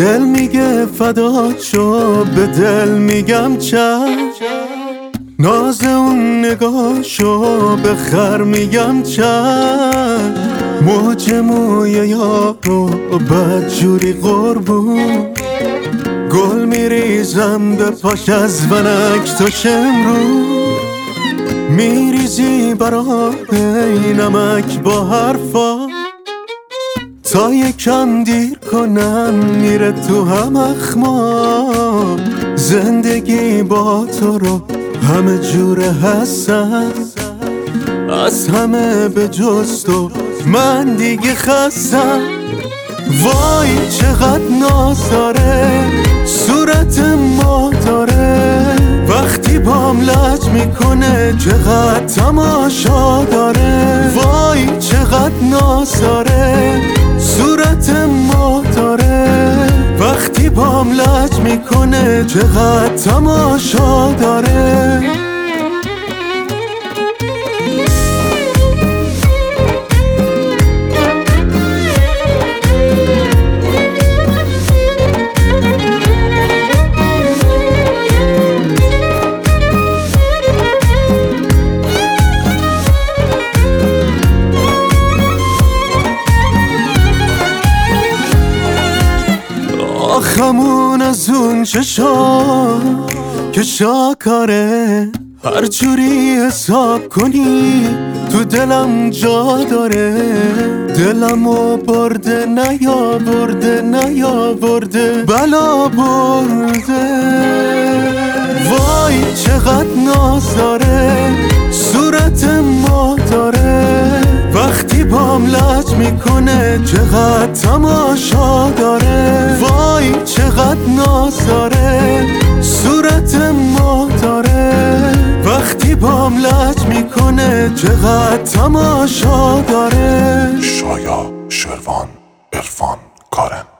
دل میگه فدا شو، به دل میگم چشم. ناز اون نگاهشو به خر میگم چشم. موج موی یارو بدجوری قربون، گل میریزم به پاش از ونک تا شمرو. میریزی برای نمک با حرفا، تا یکم دیر کنن میره تو هم اخما. زندگی با تو رو همه جوره هستم، از همه به جز تو من دیگه خستم. وای چقدر ناز داره، صورت ما داره، وقتی بام لج میکنه چقدر تماشا داره. وای چقدر ناز داره، صورت ما داره، وقتی بام لج میکنه چقدر تماشا داره. آخمون از اون چشا که شاکاره، هر جوری حساب کنی تو دلم جا داره. دلمو برده نیاورده، نیاورده بلا برده. وای چقدر ناز داره، صورت ما داره، وقتی بام لج میکنه چقدر تماشا داره. وای چقدر ناز داره، صورت ما داره، وقتی بام لج میکنه چقدر تماشا داره. شایا، شروان، عرفان، کارن.